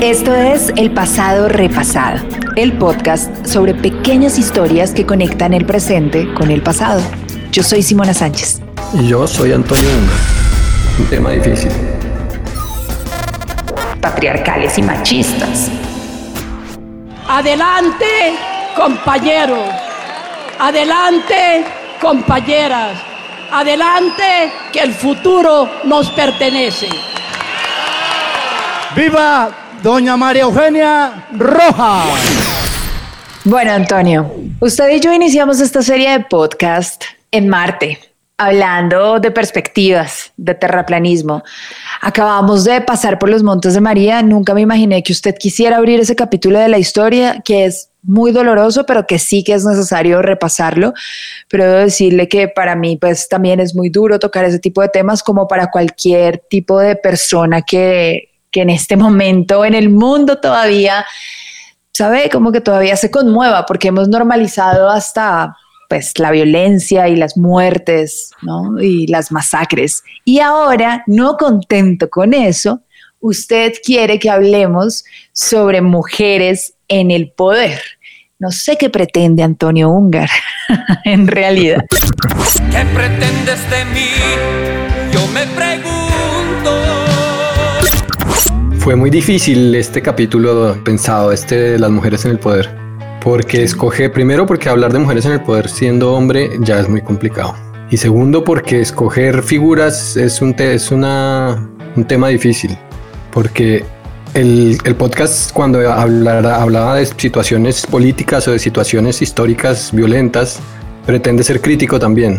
Esto es El Pasado Repasado, el podcast sobre pequeñas historias que conectan el presente con el pasado. Yo soy Simona Sánchez. Y yo soy Antonio Ungar. Un tema difícil. Patriarcales y machistas. Adelante, compañeros. Adelante, compañeras. Adelante, que el futuro nos pertenece. ¡Viva doña María Eugenia Rojas! Bueno, Antonio, usted y yo iniciamos esta serie de podcast en Marte, hablando de perspectivas, de terraplanismo. Acabamos de pasar por los Montes de María. Nunca me imaginé que usted quisiera abrir ese capítulo de la historia, que es muy doloroso, pero que sí que es necesario repasarlo. Pero debo decirle que para mí pues también es muy duro tocar ese tipo de temas, como para cualquier tipo de persona que en este momento en el mundo todavía, ¿sabe? Como que todavía se conmueva, porque hemos normalizado hasta pues la violencia y las muertes, ¿no? Y las masacres. Y ahora, no contento con eso, usted quiere que hablemos sobre mujeres en el poder. No sé qué pretende Antonio Ungar, en realidad. ¿Qué pretendes de mí? Yo me pregunto. Fue muy difícil este capítulo pensado, de las mujeres en el poder, porque primero porque hablar de mujeres en el poder siendo hombre ya es muy complicado, y segundo porque escoger figuras es un tema difícil, porque el podcast cuando hablaba de situaciones políticas o de situaciones históricas violentas pretende ser crítico también.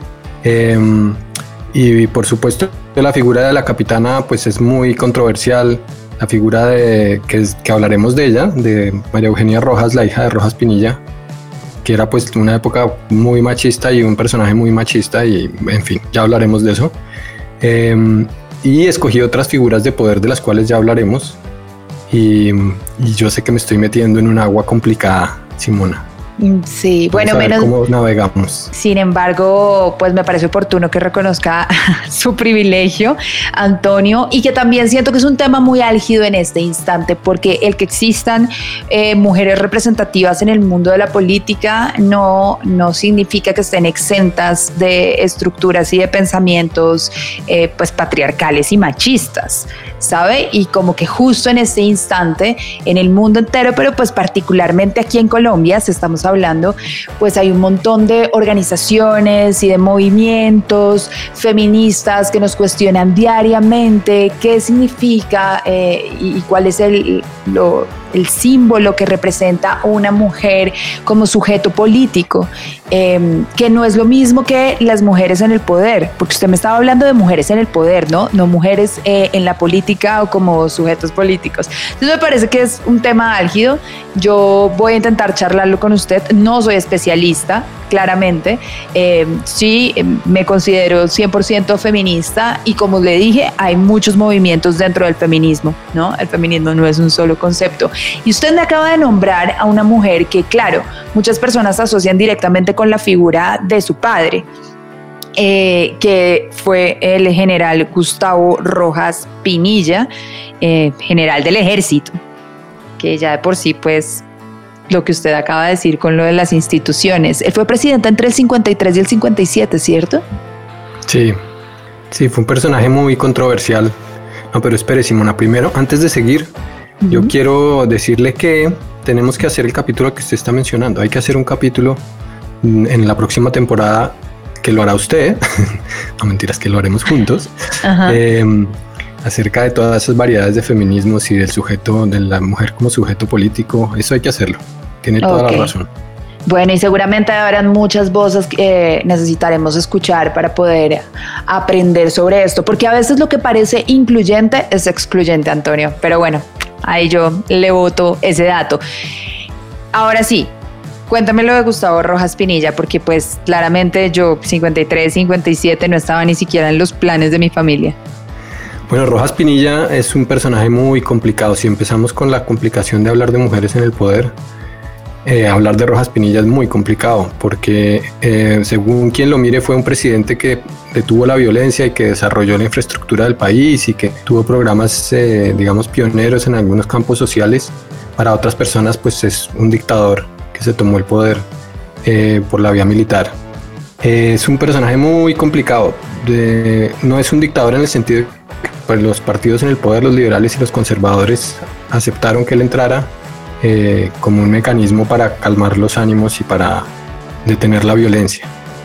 Y por supuesto la figura de la capitana pues es muy controversial. La figura que hablaremos de ella, de María Eugenia Rojas, la hija de Rojas Pinilla, que era pues una época muy machista y un personaje muy machista, y en fin, ya hablaremos de eso. Y escogí otras figuras de poder de las cuales ya hablaremos, y yo sé que me estoy metiendo en un agua complicada, Simona. Sí, bueno, menos cómo navegamos. Sin embargo, pues me parece oportuno que reconozca su privilegio, Antonio, y que también siento que es un tema muy álgido en este instante, porque el que existan mujeres representativas en el mundo de la política no significa que estén exentas de estructuras y de pensamientos pues patriarcales y machistas, ¿sabe? Y como que justo en este instante, en el mundo entero, pero pues particularmente aquí en Colombia, si estamos hablando, pues hay un montón de organizaciones y de movimientos feministas que nos cuestionan diariamente qué significa y cuál es el símbolo que representa una mujer como sujeto político, que no es lo mismo que las mujeres en el poder, porque usted me estaba hablando de mujeres en el poder, ¿no? No mujeres en la política o como sujetos políticos. Entonces me parece que es un tema álgido. Yo voy a intentar charlarlo con usted. No soy especialista, claramente. Sí, me considero 100% feminista, y como le dije, hay muchos movimientos dentro del feminismo, ¿no? El feminismo no es un solo concepto. Y usted me acaba de nombrar a una mujer que, claro, muchas personas asocian directamente con la figura de su padre, que fue el general Gustavo Rojas Pinilla, general del ejército, que ya de por sí, pues, lo que usted acaba de decir con lo de las instituciones. Él fue presidente entre el 53 y el 57, ¿cierto? Sí, fue un personaje muy controversial. No, pero espere, Simona, primero, antes de seguir, yo quiero decirle que tenemos que hacer el capítulo que usted está mencionando. Hay que hacer un capítulo en la próxima temporada, que lo hará usted, no mentiras, que lo haremos juntos, acerca de todas esas variedades de feminismos y del sujeto, de la mujer como sujeto político. Eso hay que hacerlo, tiene toda la razón. Bueno, y seguramente habrán muchas voces que necesitaremos escuchar para poder aprender sobre esto, porque a veces lo que parece incluyente es excluyente, Antonio, pero bueno, ahí yo le voto ese dato. Ahora sí, cuéntame lo de Gustavo Rojas Pinilla, porque pues claramente yo 53, 57 no estaba ni siquiera en los planes de mi familia. Bueno, Rojas Pinilla es un personaje muy complicado. Si empezamos con la complicación de hablar de mujeres en el poder, hablar de Rojas Pinilla es muy complicado porque según quien lo mire fue un presidente que detuvo la violencia y que desarrolló la infraestructura del país y que tuvo programas, digamos, pioneros en algunos campos sociales. Para otras personas pues es un dictador que se tomó el poder por la vía militar. Es un personaje muy complicado, no es un dictador en el sentido de que pues, los partidos en el poder, los liberales y los conservadores aceptaron que él entrara como un mecanismo para calmar los ánimos y para detener la violencia.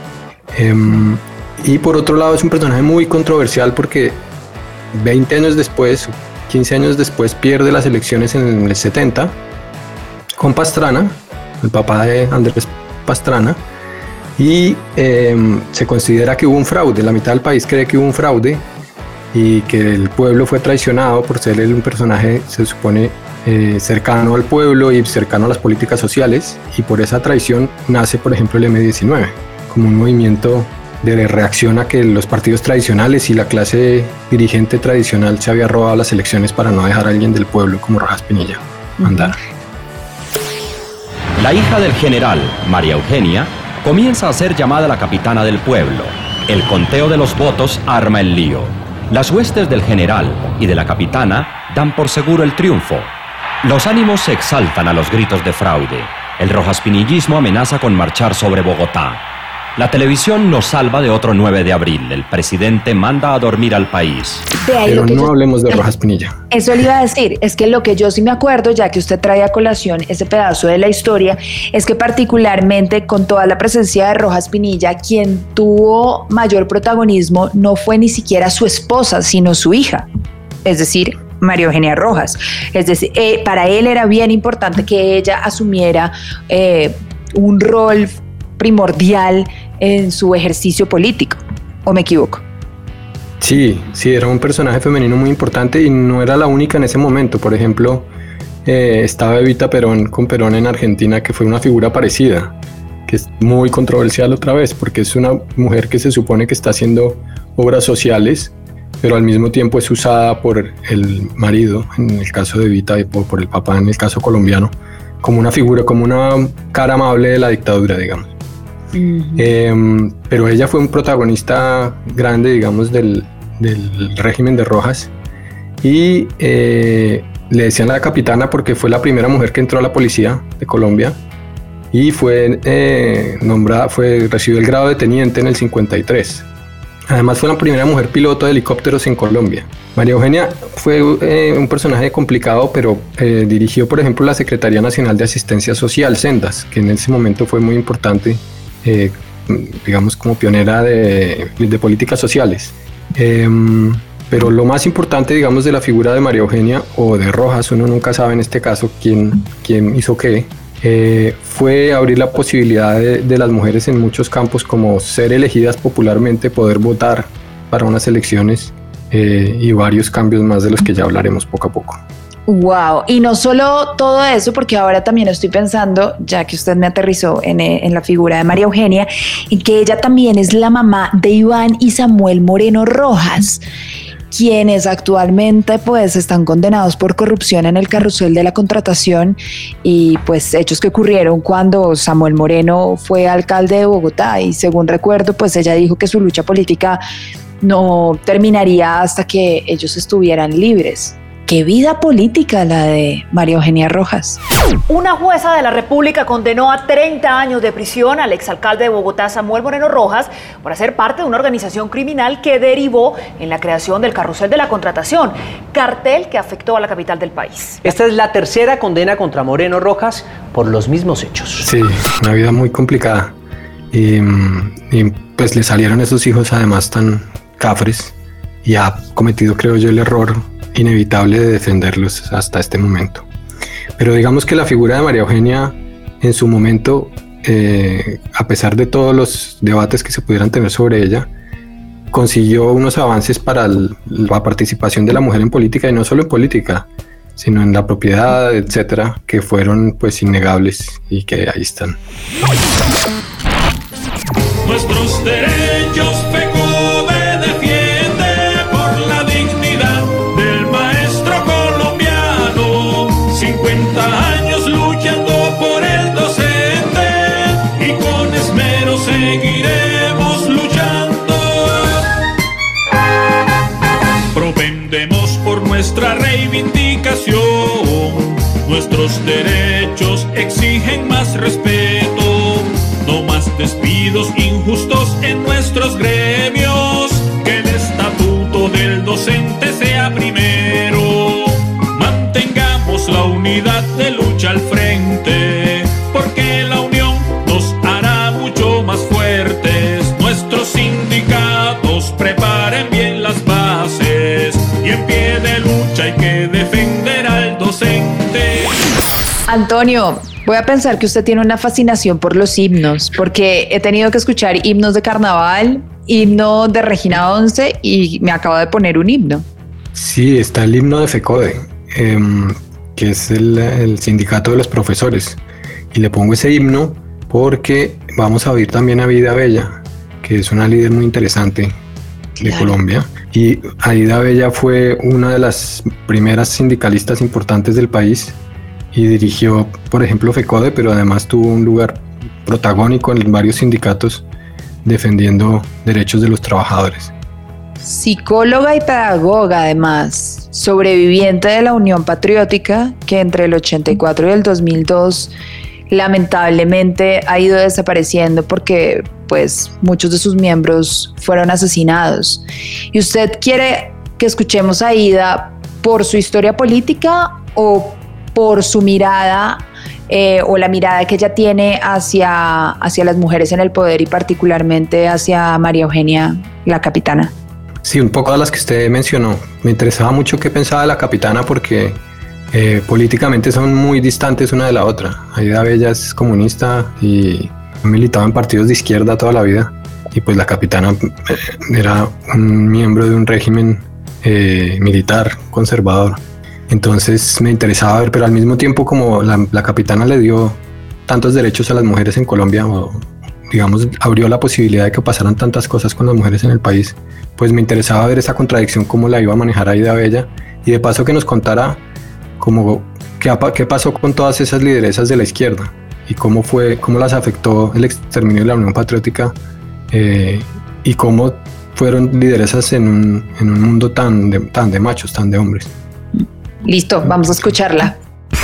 Y por otro lado es un personaje muy controversial porque 20 años después, 15 años después, pierde las elecciones en el 70 con Pastrana, el papá de Andrés Pastrana, y se considera que hubo un fraude. La mitad del país cree que hubo un fraude y que el pueblo fue traicionado por ser él un personaje, se supone, cercano al pueblo y cercano a las políticas sociales, y por esa traición nace, por ejemplo, el M-19 como un movimiento de reacción a que los partidos tradicionales y la clase dirigente tradicional se había robado las elecciones para no dejar a alguien del pueblo como Rojas Pinilla mandara. La hija del general, María Eugenia, comienza a ser llamada la capitana del pueblo. El conteo de los votos arma el lío. Las huestes del general y de la capitana dan por seguro el triunfo. Los ánimos se exaltan a los gritos de fraude. El rojaspinillismo amenaza con marchar sobre Bogotá. La televisión nos salva de otro 9 de abril. El presidente manda a dormir al país. Pero no hablemos de Rojas Pinilla. Eso le iba a decir, es que lo que yo sí me acuerdo, ya que usted trae a colación ese pedazo de la historia, es que particularmente con toda la presencia de Rojas Pinilla, quien tuvo mayor protagonismo no fue ni siquiera su esposa, sino su hija, es decir, María Eugenia Rojas. Es decir, para él era bien importante que ella asumiera un rol primordial en su ejercicio político, ¿o me equivoco? Sí, era un personaje femenino muy importante y no era la única en ese momento. Por ejemplo, estaba Evita Perón con Perón en Argentina, que fue una figura parecida, que es muy controversial otra vez, porque es una mujer que se supone que está haciendo obras sociales, pero al mismo tiempo es usada por el marido, en el caso de Evita, y por el papá en el caso colombiano, como una figura, como una cara amable de la dictadura, digamos. Pero ella fue un protagonista grande, digamos, del régimen de Rojas, y le decían la capitana porque fue la primera mujer que entró a la policía de Colombia y fue recibió el grado de teniente en el 53. Además fue la primera mujer piloto de helicópteros en Colombia. María Eugenia fue un personaje complicado, pero dirigió, por ejemplo, la Secretaría Nacional de Asistencia Social, Sendas, que en ese momento fue muy importante, digamos, como pionera de políticas sociales. Pero lo más importante, digamos, de la figura de María Eugenia o de Rojas, uno nunca sabe en este caso quién hizo qué, fue abrir la posibilidad de las mujeres en muchos campos, como ser elegidas popularmente, poder votar para unas elecciones y varios cambios más de los que ya hablaremos poco a poco. Wow, y no solo todo eso, porque ahora también estoy pensando, ya que usted me aterrizó en la figura de María Eugenia, en que ella también es la mamá de Iván y Samuel Moreno Rojas, quienes actualmente pues están condenados por corrupción en el carrusel de la contratación y pues hechos que ocurrieron cuando Samuel Moreno fue alcalde de Bogotá, y según recuerdo pues ella dijo que su lucha política no terminaría hasta que ellos estuvieran libres. ¡Qué vida política la de María Eugenia Rojas! Una jueza de la República condenó a 30 años de prisión al exalcalde de Bogotá, Samuel Moreno Rojas, por hacer parte de una organización criminal que derivó en la creación del carrusel de la contratación, cartel que afectó a la capital del país. Esta es la tercera condena contra Moreno Rojas por los mismos hechos. Sí, una vida muy complicada. Y pues le salieron esos hijos además tan cafres, y ha cometido, creo yo, el error inevitable de defenderlos hasta este momento. Pero digamos que la figura de María Eugenia en su momento, a pesar de todos los debates que se pudieran tener sobre ella, consiguió unos avances para la participación de la mujer en política, y no solo en política, sino en la propiedad, etcétera, que fueron pues innegables y que ahí están. Nuestros derechos FECODE defiende por la dignidad del maestro colombiano. 50 años luchando por el docente. Propendemos por nuestra reivindicación. Nuestros derechos exigen más respeto, no más despidos injustos en nuestros gremios. Que el estatuto del docente sea primero. Mantengamos la unidad de lucha al frente, porque la unión nos hará mucho más fuertes. Nuestros sindicatos preparen bien las bases y en pie de lucha hay que defender al docente. Antonio, voy a pensar que usted tiene una fascinación por los himnos, porque he tenido que escuchar himnos de carnaval, himno de Regina 11 y me acabo de poner un himno. Sí, está el himno de FECODE, que es el sindicato de los profesores. Y le pongo ese himno porque vamos a oír también a Aida Bella, que es una líder muy interesante de Colombia. Y Aida Bella fue una de las primeras sindicalistas importantes del país y dirigió, por ejemplo, FECODE, pero además tuvo un lugar protagónico en varios sindicatos defendiendo derechos de los trabajadores. Psicóloga y pedagoga, además, sobreviviente de la Unión Patriótica, que entre el 84 y el 2002 lamentablemente ha ido desapareciendo porque pues muchos de sus miembros fueron asesinados. ¿Y usted quiere que escuchemos a Aida por su historia política o por su mirada o la mirada que ella tiene hacia las mujeres en el poder y particularmente hacia María Eugenia, la capitana? Sí, un poco a las que usted mencionó. Me interesaba mucho qué pensaba de la capitana porque políticamente son muy distantes una de la otra. Aida Bella es comunista y militaba en partidos de izquierda toda la vida, y pues la capitana era un miembro de un régimen militar conservador. Entonces me interesaba ver, pero al mismo tiempo como la capitana le dio tantos derechos a las mujeres en Colombia, o digamos abrió la posibilidad de que pasaran tantas cosas con las mujeres en el país, pues me interesaba ver esa contradicción, cómo la iba a manejar Aida Bella, y de paso que nos contara como qué pasó con todas esas lideresas de la izquierda y cómo las afectó el exterminio de la Unión Patriótica, y cómo fueron lideresas en un mundo tan de machos, tan de hombres. Listo, vamos a escucharla.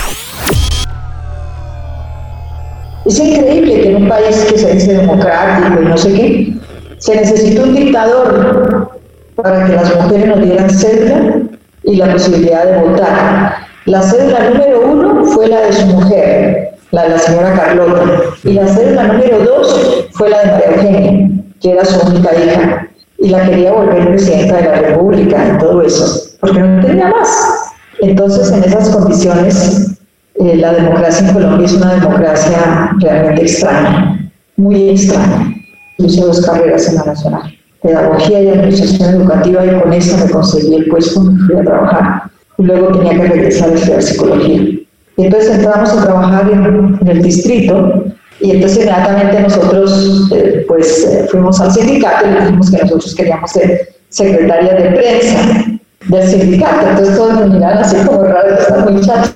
Es increíble que en un país que se dice democrático y no sé qué, se necesitó un dictador para que las mujeres nos dieran cédula y la posibilidad de votar. La cédula número 1 fue la de su mujer, la de la señora Carlota, y la cédula número 2 fue la de María Eugenia, que era su única hija, y la quería volver presidenta de la República y todo eso, porque no tenía más. Entonces, en esas condiciones, la democracia en Colombia es una democracia realmente extraña, muy extraña. Yo hice 2 carreras en la Nacional, pedagogía y administración educativa, y con eso me conseguí el puesto, me fui a trabajar. Y luego tenía que regresar a estudiar psicología. Y entonces entramos a trabajar en el distrito, y entonces inmediatamente nosotros fuimos al sindicato y le dijimos que nosotros queríamos ser secretarias de prensa del sindicato. Entonces todos nos miraron así como raro de estas muchachas.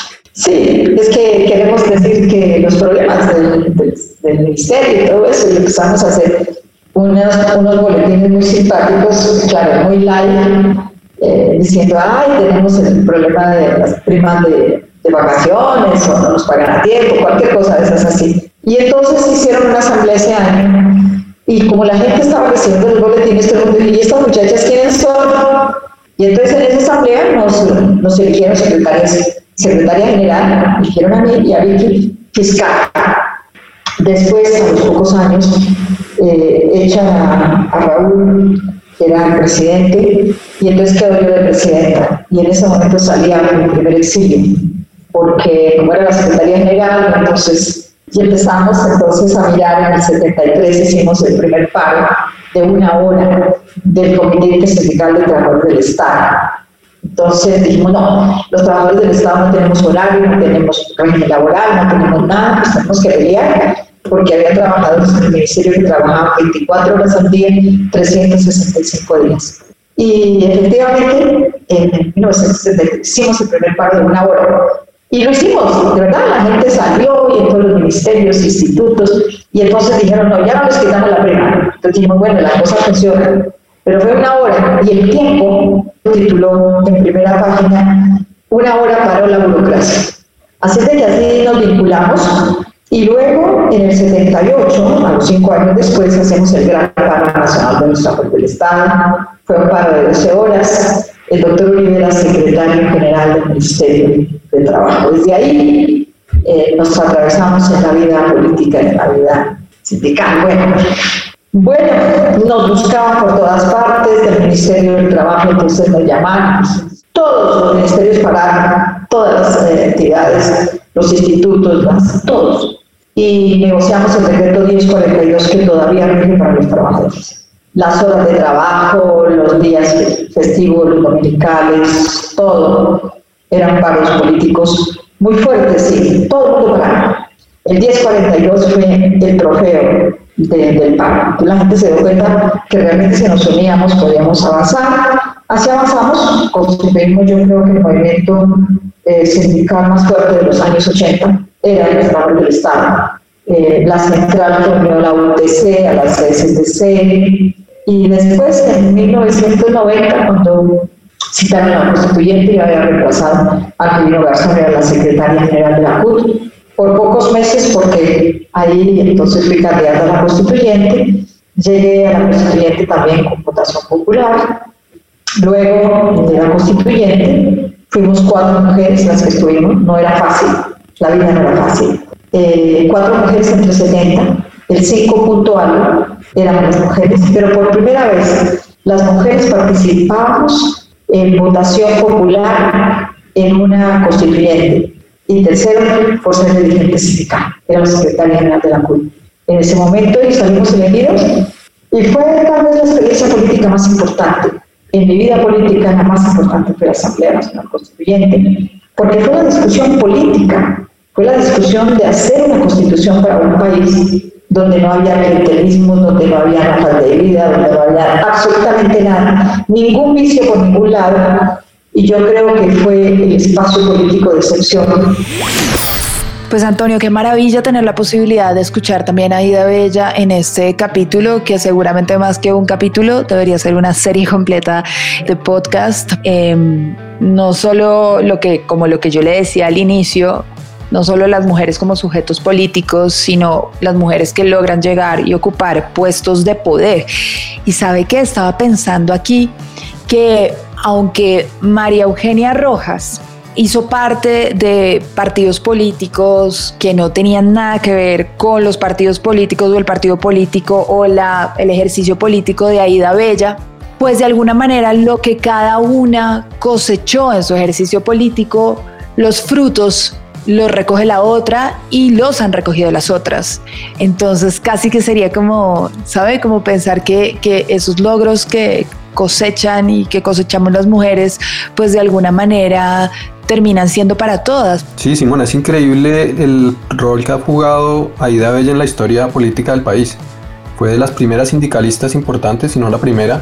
Sí, es que queremos decir que los problemas del ministerio y todo eso, y empezamos a hacer unos boletines muy simpáticos, claro, muy light, diciendo, tenemos el problema de las primas de vacaciones, o no nos pagan a tiempo, cualquier cosa de esas así. Y entonces hicieron una asamblea ese año, y como la gente estaba recibiendo los boletines, todo el mundo dijo, ¿y estas muchachas quiénes son? Y entonces en esa asamblea nos eligieron secretaria general, eligieron a mí y a Vicky fiscal. Después, a los pocos años, echan a Raúl, que era el presidente, y entonces quedo yo de presidenta. Y en ese momento salía mi primer exilio, porque como era la secretaria general, entonces, y empezamos entonces a mirar. En el 73 hicimos el primer paro de 1 hora del Comité Intersindical de Trabajadores del Estado. Entonces dijimos, no, los trabajadores del Estado no tenemos horario, no tenemos régimen laboral, no tenemos nada, pues tenemos que pelear, porque había trabajadores en el ministerio que trabajaban 24 horas al día, 365 días. Y efectivamente, en 1973 hicimos el primer paro de 1 hora. Y lo hicimos, de verdad, la gente salió, y en todos los ministerios, institutos, y entonces dijeron, no, ya no les quitamos la prima. Entonces dijimos, bueno, la cosa funciona. pero fue una hora, y El Tiempo tituló en primera página, "Una hora paró la burocracia". Así es de que así nos vinculamos, y luego en el 78, a los 5 años después, hacemos el gran paro nacional de nuestra Fuerza del Estado. Fue un paro de 12 horas, el doctor Uribe era secretario general del Ministerio de Trabajo. Desde ahí nos atravesamos en la vida política, en la vida sindical. Bueno, nos buscaban por todas partes, del Ministerio del Trabajo, entonces nos llamaban, todos los ministerios pararon, todas las actividades, los institutos, todos. Y negociamos el decreto 1042 que todavía rige para los trabajadores. Las horas de trabajo, los días festivos, los dominicales, todo. Eran paros políticos muy fuertes, sí, todo el mundo parado. El 1042 fue el trofeo del paro. La gente se dio cuenta que realmente si nos uníamos podíamos avanzar. Así avanzamos, constituimos, yo creo que el movimiento sindical más fuerte de los años 80 era el Estado del Estado. La central reunió la UTC, a las CSDC, y después en 1990, cuando citaron a la constituyente, ya había reemplazado a Quirino Garzón, era la secretaria general de la CUT, por pocos meses, porque ahí entonces fui candidata a la constituyente, llegué a la constituyente también con votación popular. Luego de la constituyente fuimos 4 mujeres las que estuvimos, no era fácil, la vida no era fácil. 4 mujeres entre 70, el 5 punto algo eran las mujeres, pero por primera vez las mujeres participamos en votación popular en una constituyente. Y tercero, por ser dirigente sindical, era la secretaria general de la CUT. En ese momento salimos elegidos y fue tal vez la experiencia política más importante. En mi vida política la más importante fue la Asamblea Nacional Constituyente, porque fue la discusión política, fue la discusión de hacer una constitución para un país donde no había clientelismo, donde no había ratas de vida, donde no había absolutamente nada, ningún vicio por ningún lado, y yo creo que fue el espacio político de excepción. Pues Antonio, qué maravilla tener la posibilidad de escuchar también a Aida Bella en este capítulo, que seguramente más que un capítulo debería ser una serie completa de podcast. No solo como lo que yo le decía al inicio, no solo las mujeres como sujetos políticos, sino las mujeres que logran llegar y ocupar puestos de poder. Y ¿sabe qué? Estaba pensando aquí que aunque María Eugenia Rojas hizo parte de partidos políticos que no tenían nada que ver con los partidos políticos o el partido político o el ejercicio político de Aida Bella, pues de alguna manera lo que cada una cosechó en su ejercicio político, los frutos los recoge la otra y los han recogido las otras. Entonces casi que sería como, ¿sabe? Como pensar que esos logros que cosechan y que cosechamos las mujeres, pues de alguna manera terminan siendo para todas. Sí, Simona, es increíble el rol que ha jugado Aida Bella en la historia política del país. Fue de las primeras sindicalistas importantes, si no la primera.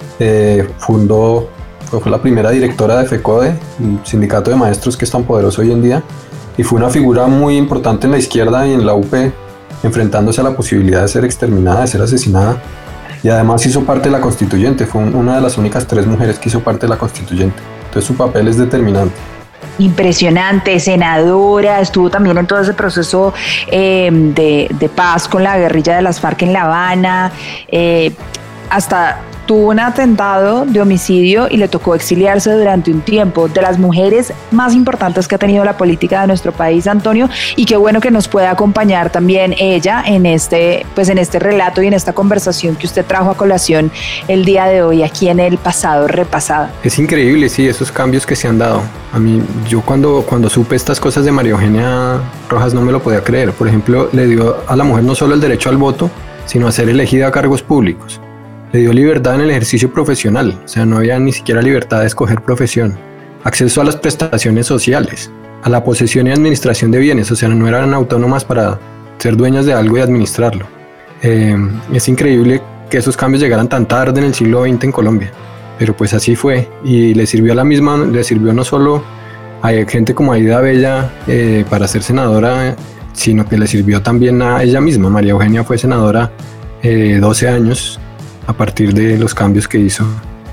Fue la primera directora de FECODE, un sindicato de maestros que es tan poderoso hoy en día, y fue una figura muy importante en la izquierda y en la UP, enfrentándose a la posibilidad de ser exterminada, de ser asesinada, y además hizo parte de la constituyente. Fue una de las únicas 3 mujeres que hizo parte de la constituyente, entonces su papel es determinante. Impresionante, senadora, estuvo también en todo ese proceso de paz con la guerrilla de las FARC en La Habana, hasta tuvo un atentado de homicidio y le tocó exiliarse durante un tiempo. De las mujeres más importantes que ha tenido la política de nuestro país, Antonio, y qué bueno que nos pueda acompañar también ella en este relato y en esta conversación que usted trajo a colación el día de hoy aquí en El Pasado Repasado. Es increíble, sí, esos cambios que se han dado. A mí, yo cuando supe estas cosas de María Eugenia Rojas no me lo podía creer. Por ejemplo, le dio a la mujer no solo el derecho al voto, sino a ser elegida a cargos públicos. Le dio libertad en el ejercicio profesional, o sea, no había ni siquiera libertad de escoger profesión. Acceso a las prestaciones sociales, a la posesión y administración de bienes, o sea, no eran autónomas para ser dueñas de algo y administrarlo. Es increíble que esos cambios llegaran tan tarde en el siglo XX en Colombia, pero pues así fue, y le sirvió no solo a gente como Aida Bella para ser senadora, sino que le sirvió también a ella misma. María Eugenia fue senadora 12 años, a partir de los cambios que hizo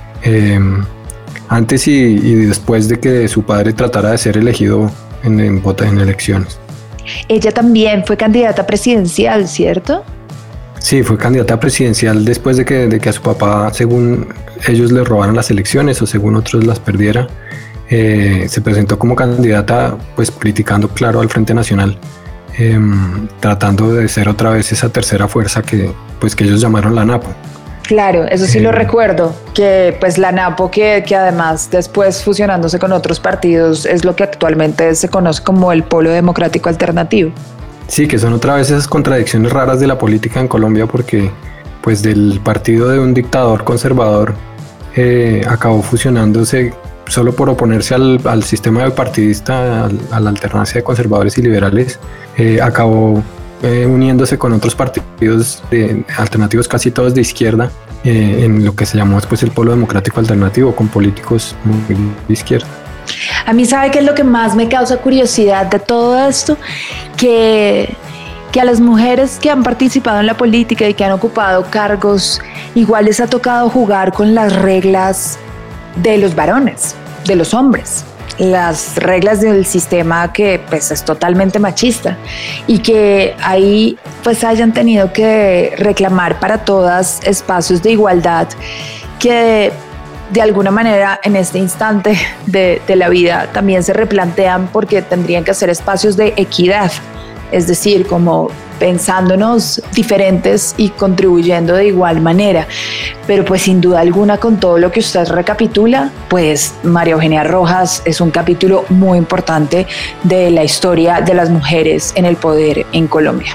antes y después de que su padre tratara de ser elegido en elecciones. Ella también fue candidata presidencial, ¿cierto? Sí, fue candidata presidencial después de que a su papá, según ellos, le robaran las elecciones o según otros las perdiera. Se presentó como candidata, pues criticando, claro, al Frente Nacional, tratando de ser otra vez esa tercera fuerza que ellos llamaron la NAPO. Claro, eso sí lo recuerdo, que pues la NAPO que además después fusionándose con otros partidos es lo que actualmente se conoce como el Polo Democrático Alternativo. Sí, que son otra vez esas contradicciones raras de la política en Colombia, porque pues del partido de un dictador conservador acabó fusionándose solo por oponerse al sistema bipartidista, a la alternancia de conservadores y liberales, acabó uniéndose con otros partidos alternativos, casi todos de izquierda, en lo que se llamó después el Polo Democrático Alternativo, con políticos muy de izquierda. A mí, ¿sabe qué es lo que más me causa curiosidad de todo esto? Que a las mujeres que han participado en la política y que han ocupado cargos, igual les ha tocado jugar con las reglas de los varones, de los hombres, las reglas del sistema que pues es totalmente machista, y que ahí pues hayan tenido que reclamar para todas espacios de igualdad que de alguna manera en este instante de la vida también se replantean, porque tendrían que ser espacios de equidad, es decir, como pensándonos diferentes y contribuyendo de igual manera. Pero pues sin duda alguna, con todo lo que usted recapitula, pues María Eugenia Rojas es un capítulo muy importante de la historia de las mujeres en el poder en Colombia.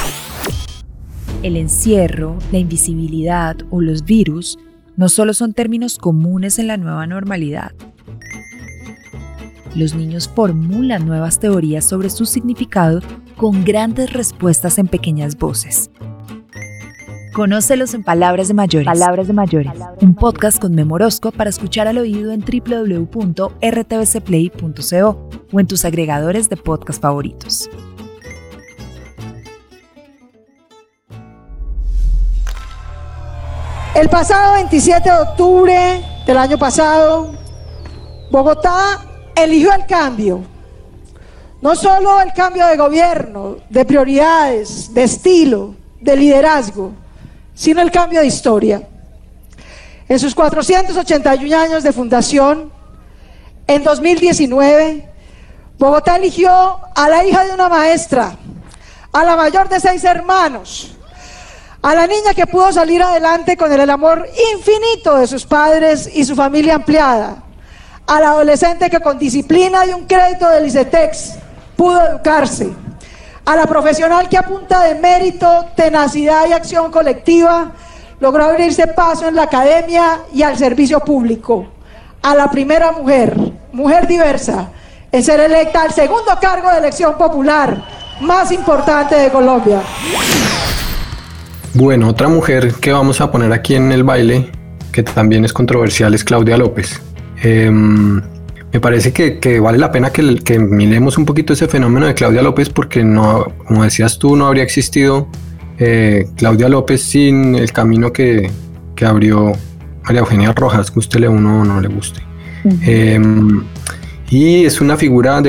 El encierro, la invisibilidad o los virus no solo son términos comunes en la nueva normalidad. Los niños formulan nuevas teorías sobre su significado con grandes respuestas en pequeñas voces. Conócelos en Palabras de Mayores. Palabras de Mayores. Un podcast con Memo Orozco para escuchar al oído en www.rtvcplay.co o en tus agregadores de podcast favoritos. El pasado 27 de octubre del año pasado, Bogotá eligió el cambio. No solo el cambio de gobierno, de prioridades, de estilo, de liderazgo, sino el cambio de historia. En sus 481 años de fundación, en 2019, Bogotá eligió a la hija de una maestra, a la mayor de 6 hermanos, a la niña que pudo salir adelante con el amor infinito de sus padres y su familia ampliada, al adolescente que con disciplina y un crédito del ICETEX pudo educarse, a la profesional que a punta de mérito, tenacidad y acción colectiva logró abrirse paso en la academia y al servicio público, a la primera mujer diversa, en ser electa al segundo cargo de elección popular más importante de Colombia. Bueno, otra mujer que vamos a poner aquí en el baile, que también es controversial, es Claudia López. Me parece que vale la pena que miremos un poquito ese fenómeno de Claudia López, porque no, como decías tú, no habría existido Claudia López sin el camino que abrió María Eugenia Rojas, gústele a uno o no le guste. Uh-huh. Y es una figura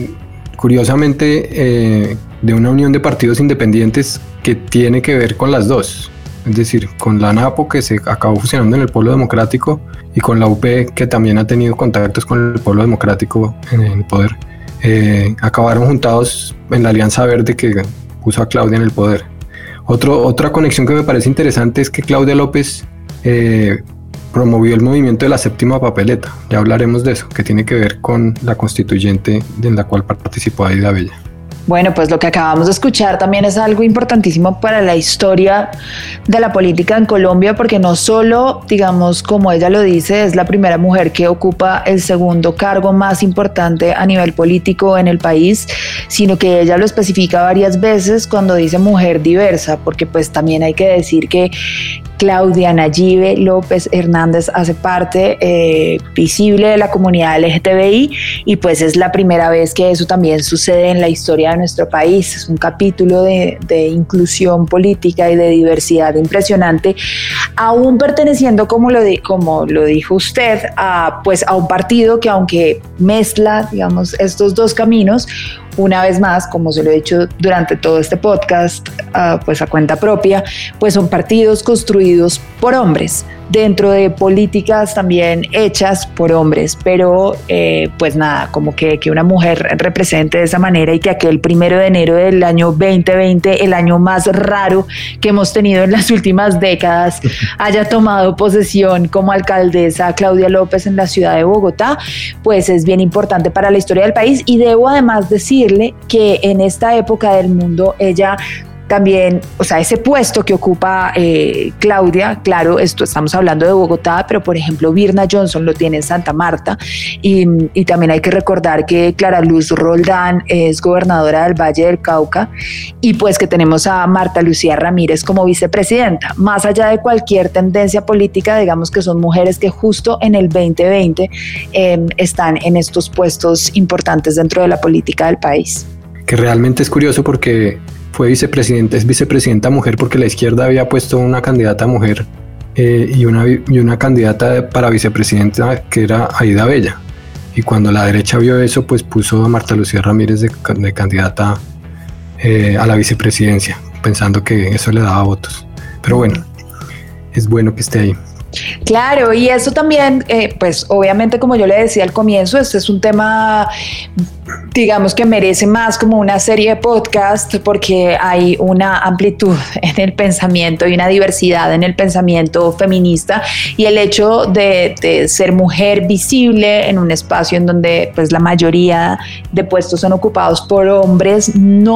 curiosamente, de una unión de partidos independientes que tiene que ver con las dos, es decir, con la NAPO, que se acabó fusionando en el Polo Democrático, y con la UP, que también ha tenido contactos con el Polo Democrático en el poder. Acabaron juntados en la Alianza Verde, que puso a Claudia en el poder. Otra conexión que me parece interesante es que Claudia López promovió el movimiento de la séptima papeleta. Ya hablaremos de eso, que tiene que ver con la constituyente en la cual participó Aida Bella. Bueno, pues lo que acabamos de escuchar también es algo importantísimo para la historia de la política en Colombia, porque no solo, digamos, como ella lo dice, es la primera mujer que ocupa el segundo cargo más importante a nivel político en el país, sino que ella lo especifica varias veces cuando dice mujer diversa, porque pues también hay que decir que Claudia Nayibe López Hernández hace parte visible de la comunidad LGTBI y pues es la primera vez que eso también sucede en la historia de nuestro país. Es un capítulo de inclusión política y de diversidad impresionante, aún perteneciendo, como lo dijo usted, a un partido que, aunque mezcla, digamos, estos dos caminos, una vez más, como se lo he dicho durante todo este podcast, pues a cuenta propia, pues son partidos construidos por hombres, dentro de políticas también hechas por hombres, pero pues nada, como que una mujer represente de esa manera y que aquel 1 de enero del año 2020, el año más raro que hemos tenido en las últimas décadas, haya tomado posesión como alcaldesa Claudia López en la ciudad de Bogotá, pues es bien importante para la historia del país. Y debo además decirle que en esta época del mundo ella también, o sea, ese puesto que ocupa Claudia, claro, estamos hablando de Bogotá, pero por ejemplo Birna Johnson lo tiene en Santa Marta, y también hay que recordar que Clara Luz Roldán es gobernadora del Valle del Cauca, y pues que tenemos a Marta Lucía Ramírez como vicepresidenta. Más allá de cualquier tendencia política, digamos que son mujeres que justo en el 2020 están en estos puestos importantes dentro de la política del país. Que realmente es curioso porque es vicepresidenta mujer, porque la izquierda había puesto una candidata mujer y una candidata para vicepresidenta que era Aida Bella, y cuando la derecha vio eso, pues puso a Marta Lucía Ramírez de candidata a la vicepresidencia, pensando que eso le daba votos. Pero bueno, es bueno que esté ahí. Claro, y eso también, pues obviamente, como yo le decía al comienzo, este es un tema, digamos, que merece más como una serie de podcast, porque hay una amplitud en el pensamiento y una diversidad en el pensamiento feminista, y el hecho de ser mujer visible en un espacio en donde pues la mayoría de puestos son ocupados por hombres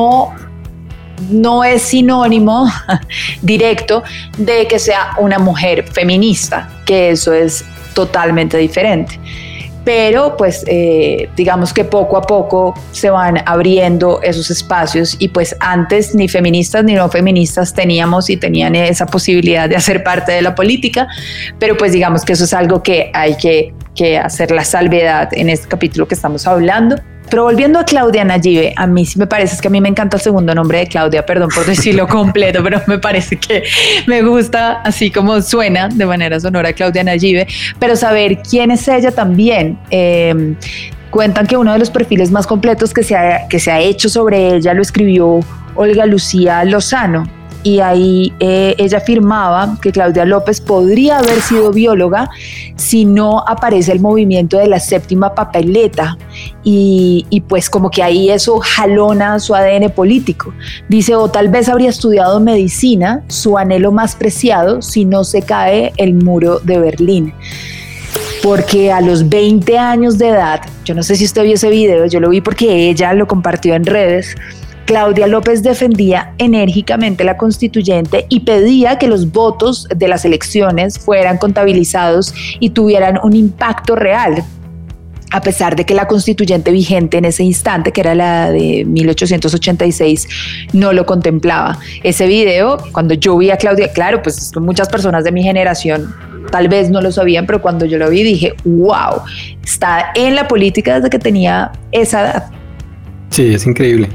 no es sinónimo directo de que sea una mujer feminista, que eso es totalmente diferente. Pero pues digamos que poco a poco se van abriendo esos espacios, y pues antes ni feministas ni no feministas tenían esa posibilidad de hacer parte de la política, pero pues digamos que eso es algo que hay que hacer la salvedad en este capítulo que estamos hablando. Pero volviendo a Claudia Nayibe, a mí sí me parece, es que a mí me encanta el segundo nombre de Claudia, perdón por decirlo completo, pero me parece que me gusta así como suena de manera sonora Claudia Nayibe, pero saber quién es ella también. Cuentan que uno de los perfiles más completos que se ha hecho sobre ella lo escribió Olga Lucía Lozano, y ahí ella afirmaba que Claudia López podría haber sido bióloga si no aparece el movimiento de la séptima papeleta, y pues como que ahí eso jalona su ADN político. Dice, o tal vez habría estudiado medicina, su anhelo más preciado, si no se cae el muro de Berlín. Porque a los 20 años de edad, yo no sé si usted vio ese video, yo lo vi porque ella lo compartió en redes, Claudia López defendía enérgicamente la constituyente y pedía que los votos de las elecciones fueran contabilizados y tuvieran un impacto real, a pesar de que la constituyente vigente en ese instante, que era la de 1886, no lo contemplaba. Ese video, cuando yo vi a Claudia, claro, pues muchas personas de mi generación tal vez no lo sabían, pero cuando yo lo vi dije, wow, está en la política desde que tenía esa edad. Sí, es increíble.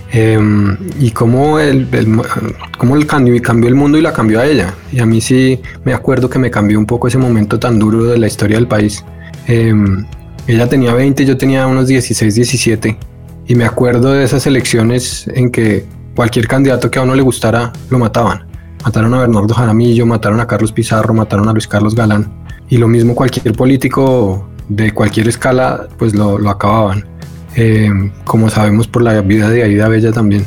Y cómo cambió el mundo y la cambió a ella. Y a mí sí me acuerdo que me cambió un poco ese momento tan duro de la historia del país. Ella tenía 20, yo tenía unos 16, 17. Y me acuerdo de esas elecciones en que cualquier candidato que a uno le gustara lo mataban. Mataron a Bernardo Jaramillo, mataron a Carlos Pizarro, mataron a Luis Carlos Galán. Y lo mismo cualquier político de cualquier escala, pues lo acababan. Como sabemos por la vida de Aida Bella también.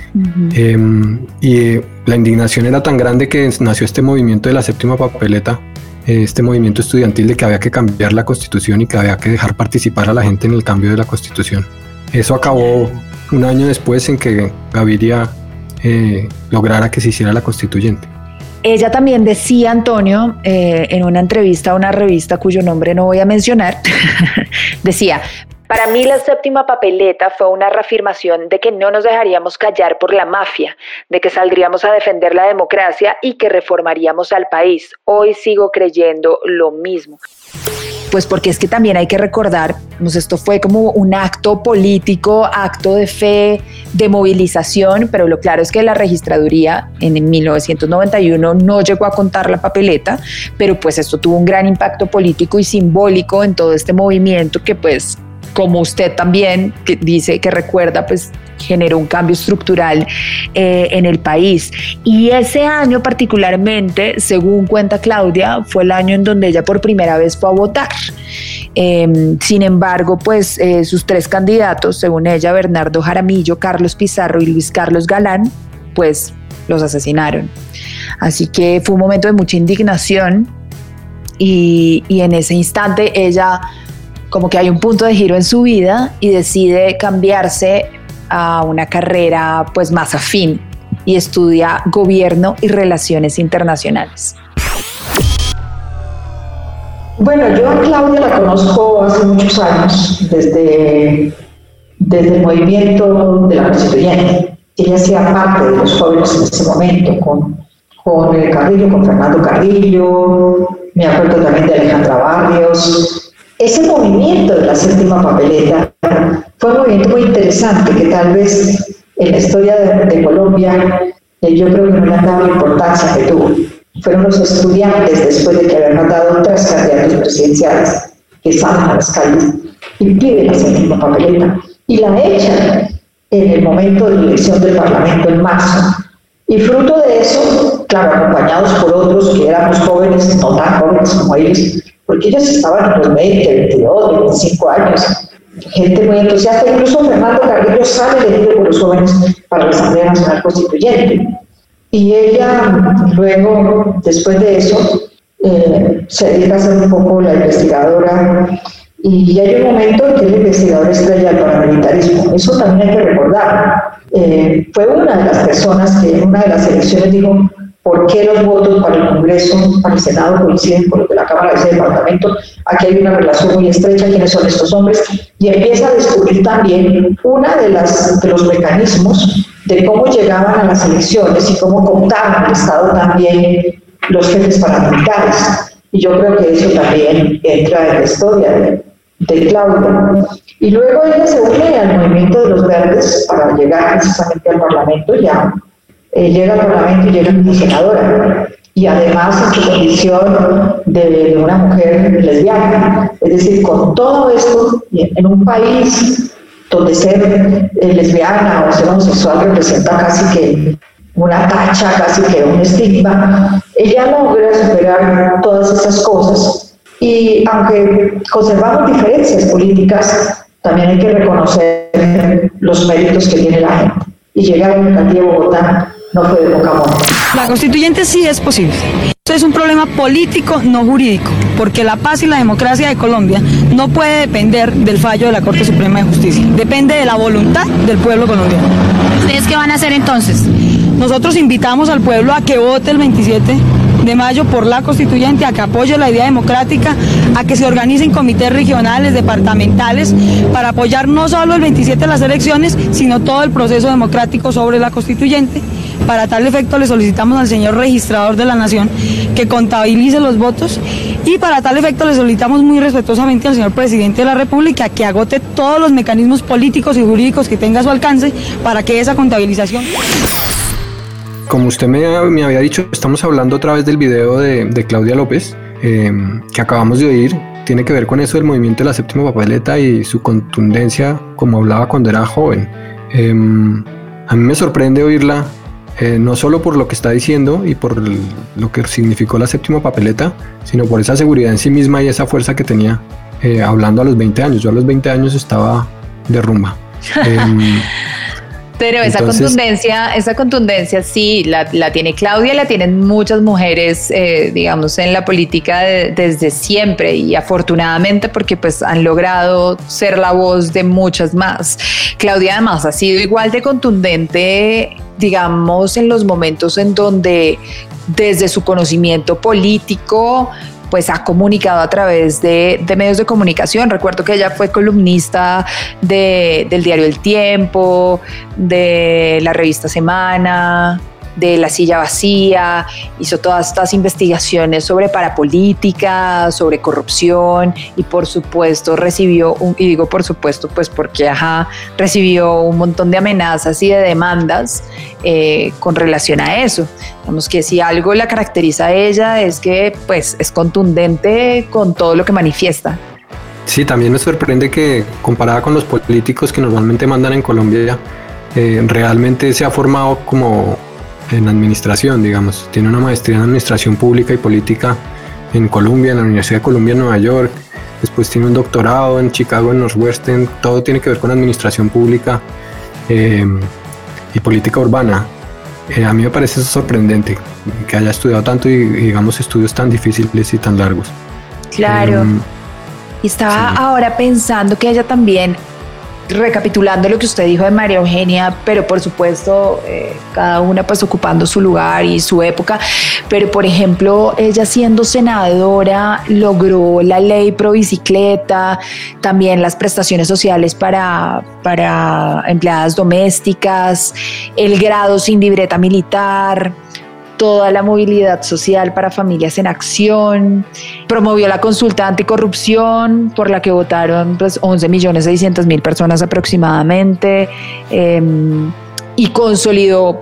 Y la indignación era tan grande que nació este movimiento de la séptima papeleta, este movimiento estudiantil de que había que cambiar la constitución y que había que dejar participar a la gente en el cambio de la constitución. Eso acabó un año después en que Gaviria lograra que se hiciera la constituyente. Ella también decía, Antonio, en una entrevista a una revista cuyo nombre no voy a mencionar, decía: Para mí la séptima papeleta fue una reafirmación de que no nos dejaríamos callar por la mafia, de que saldríamos a defender la democracia y que reformaríamos al país. Hoy sigo creyendo lo mismo. Pues porque es que también hay que recordar, pues esto fue como un acto político, acto de fe, de movilización, pero lo claro es que la registraduría en 1991 no llegó a contar la papeleta, pero pues esto tuvo un gran impacto político y simbólico en todo este movimiento que pues, como usted también que dice que recuerda, pues generó un cambio estructural en el país. Y ese año particularmente, según cuenta Claudia, fue el año en donde ella por primera vez fue a votar. Sin embargo, pues sus tres candidatos, según ella, Bernardo Jaramillo, Carlos Pizarro y Luis Carlos Galán, pues los asesinaron. Así que fue un momento de mucha indignación y en ese instante ella como que hay un punto de giro en su vida y decide cambiarse a una carrera pues más afín y estudia gobierno y relaciones internacionales. Bueno, yo a Claudia la conozco hace muchos años, desde el movimiento de la Constituyente. Ella hacía parte de los jóvenes en ese momento, con Carrillo, con Fernando Carrillo, me acuerdo también de Alejandra Barrios. Ese movimiento de la séptima papeleta fue un movimiento muy interesante que tal vez en la historia de Colombia yo creo que no le han dado la importancia que tuvo. Fueron los estudiantes, después de que habían matado 3 candidatos presidenciales, que salen a las calles y piden la séptima papeleta y la echan en el momento de la elección del Parlamento en marzo. Y fruto de eso, claro, acompañados por otros que éramos jóvenes, no tan jóvenes como ellos, porque ellos estaban en los 20, 22, 25 años, gente muy entusiasta. Incluso Fernando Carrillo sale elegido por los jóvenes para la Asamblea Nacional Constituyente. Y ella luego, después de eso, se dedica a ser un poco la investigadora, y hay un momento en que la investigadora estrella del paramilitarismo. Eso también hay que recordar. Fue una de las personas que en una de las elecciones dijo: ¿por qué los votos para el Congreso, para el Senado coinciden con los de la Cámara de ese departamento? Aquí hay una relación muy estrecha, ¿quiénes son estos hombres? Y empieza a descubrir también una de los mecanismos de cómo llegaban a las elecciones y cómo cooptaban al Estado también los jefes paramilitares. Y yo creo que eso también entra en la historia de Claudia. Y luego ella se une al movimiento de los verdes para llegar precisamente al Parlamento. Ya llega al Parlamento y llega como senadora, y además en su condición de una mujer lesbiana. Es decir, con todo esto, en un país donde ser lesbiana o ser homosexual representa casi que una tacha, casi que un estigma, ella logra superar todas esas cosas. Y aunque conservamos diferencias políticas, también hay que reconocer los méritos que tiene la gente. Y llegar a la alcaldía de Bogotá no fue de poca monta. La constituyente sí es posible. Esto es un problema político, no jurídico, porque la paz y la democracia de Colombia no puede depender del fallo de la Corte Suprema de Justicia. Depende de la voluntad del pueblo colombiano. ¿Ustedes qué van a hacer entonces? Nosotros invitamos al pueblo a que vote el 27 de mayo por la constituyente, a que apoye la idea democrática, a que se organicen comités regionales, departamentales, para apoyar no solo el 27 de las elecciones, sino todo el proceso democrático sobre la constituyente. Para tal efecto le solicitamos al señor registrador de la Nación que contabilice los votos, y para tal efecto le solicitamos muy respetuosamente al señor presidente de la República que agote todos los mecanismos políticos y jurídicos que tenga a su alcance para que esa contabilización... Como usted me había dicho, estamos hablando otra vez del video de Claudia López, que acabamos de oír. Tiene que ver con eso del movimiento de la séptima papeleta y su contundencia, como hablaba cuando era joven. A mí me sorprende oírla, no solo por lo que está diciendo y por lo que significó la séptima papeleta, sino por esa seguridad en sí misma y esa fuerza que tenía hablando a los 20 años. Yo a los 20 años estaba de rumba. Pero esa contundencia sí la tiene Claudia, la tienen muchas mujeres, digamos, en la política desde siempre, y afortunadamente porque pues han logrado ser la voz de muchas más. Claudia además ha sido igual de contundente, digamos, en los momentos en donde desde su conocimiento político pues ha comunicado a través de medios de comunicación. Recuerdo que ella fue columnista del diario El Tiempo, de la revista Semana, de La Silla Vacía, hizo todas estas investigaciones sobre parapolítica, sobre corrupción y por supuesto recibió, y digo por supuesto pues porque recibió un montón de amenazas y de demandas con relación a eso. Digamos que si algo la caracteriza a ella es que pues es contundente con todo lo que manifiesta. Sí, también me sorprende que comparada con los políticos que normalmente mandan en Colombia, realmente se ha formado como en administración, digamos. Tiene una maestría en administración pública y política en Colombia, en la Universidad de Columbia en Nueva York. Después tiene un doctorado en Chicago, en Northwestern. Todo tiene que ver con administración pública y política urbana. A mí me parece sorprendente que haya estudiado tanto y digamos estudios tan difíciles y tan largos. Claro. Y estaba ahora pensando que ella también, recapitulando lo que usted dijo de María Eugenia, pero por supuesto cada una pues ocupando su lugar y su época, pero por ejemplo ella siendo senadora logró la ley pro bicicleta, también las prestaciones sociales para empleadas domésticas, el grado sin libreta militar, toda la movilidad social para familias en acción, promovió la consulta anticorrupción por la que votaron pues 11.600.000 personas aproximadamente, y consolidó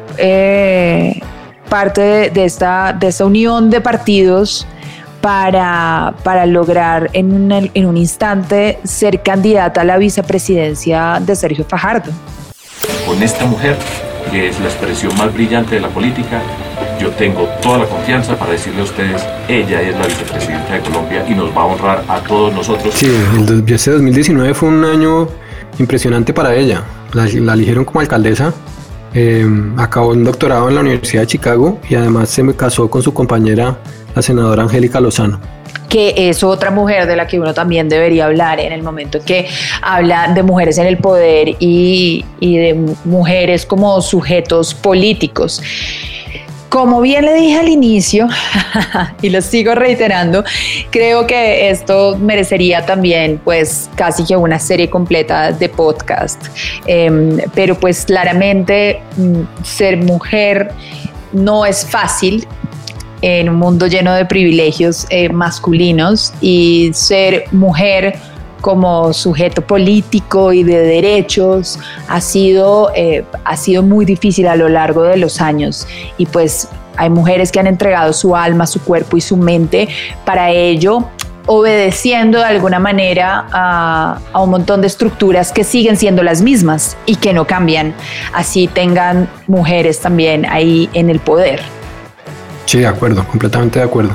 parte de esta unión de partidos para lograr en un instante ser candidata a la vicepresidencia de Sergio Fajardo. Con esta mujer, que es la expresión más brillante de la política, yo tengo toda la confianza para decirle a ustedes, ella es la vicepresidenta de Colombia y nos va a honrar a todos nosotros. Sí, ese 2019 fue un año impresionante para ella. La eligieron como alcaldesa, acabó un doctorado en la Universidad de Chicago y además se casó con su compañera, la senadora Angélica Lozano, que es otra mujer de la que uno también debería hablar en el momento en que habla de mujeres en el poder y de mujeres como sujetos políticos. Como bien le dije al inicio, y lo sigo reiterando, creo que esto merecería también pues casi que una serie completa de podcast, pero pues claramente ser mujer no es fácil en un mundo lleno de privilegios masculinos, y ser mujer como sujeto político y de derechos ha sido muy difícil a lo largo de los años, y pues hay mujeres que han entregado su alma, su cuerpo y su mente para ello, obedeciendo de alguna manera a un montón de estructuras que siguen siendo las mismas y que no cambian, así tengan mujeres también ahí en el poder. Sí, de acuerdo, completamente de acuerdo.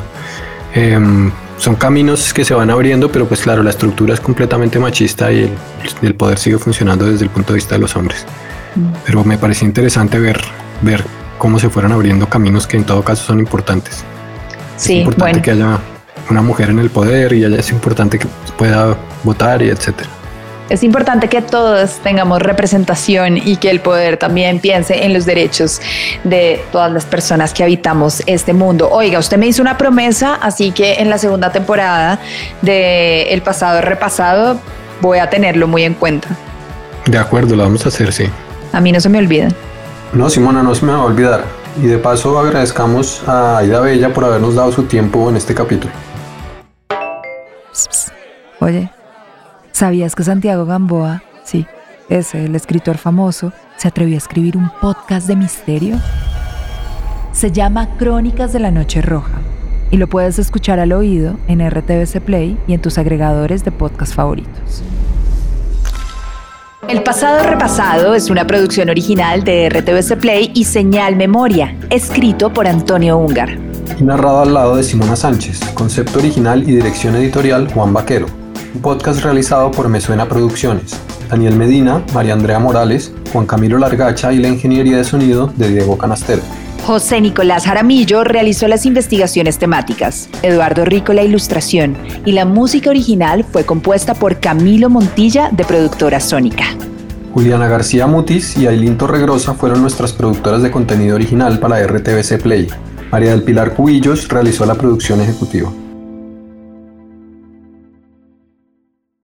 Son caminos que se van abriendo, pero pues claro, la estructura es completamente machista y el poder sigue funcionando desde el punto de vista de los hombres. Pero me pareció interesante ver cómo se fueron abriendo caminos que en todo caso son importantes. Sí, es importante que haya una mujer en el poder y es importante que pueda votar y etcétera. Es importante que todos tengamos representación y que el poder también piense en los derechos de todas las personas que habitamos este mundo. Oiga, usted me hizo una promesa, así que en la segunda temporada de El Pasado Repasado voy a tenerlo muy en cuenta. De acuerdo, lo vamos a hacer, sí. A mí no se me olvida. No, Simona, no se me va a olvidar. Y de paso agradezcamos a Aida Bella por habernos dado su tiempo en este capítulo. Oye, ¿sabías que Santiago Gamboa, sí, ese, el escritor famoso, se atrevió a escribir un podcast de misterio? Se llama Crónicas de la Noche Roja y lo puedes escuchar al oído en RTVC Play y en tus agregadores de podcast favoritos. El Pasado Repasado es una producción original de RTVC Play y Señal Memoria, escrito por Antonio Úngar. Y narrado al lado de Simona Sánchez, concepto original y dirección editorial Juan Vaquero. Un podcast realizado por Me Suena Producciones. Daniel Medina, María Andrea Morales, Juan Camilo Largacha y la ingeniería de sonido de Diego Canastero. José Nicolás Jaramillo realizó las investigaciones temáticas, Eduardo Rico la ilustración y la música original fue compuesta por Camilo Montilla de Productora Sónica. Juliana García Mutis y Ailín Torregrosa fueron nuestras productoras de contenido original para RTVC Play. María del Pilar Cubillos realizó la producción ejecutiva.